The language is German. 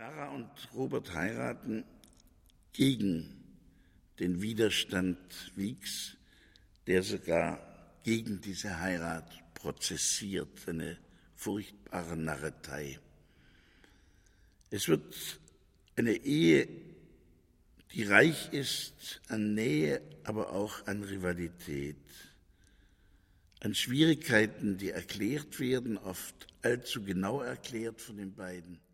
Clara und Robert heiraten gegen den Widerstand Wiegs, der sogar gegen diese Heirat prozessiert, eine furchtbare Narretei. Es wird eine Ehe, die reich ist an Nähe, aber auch an Rivalität, an Schwierigkeiten, die erklärt werden, oft allzu genau erklärt von den beiden.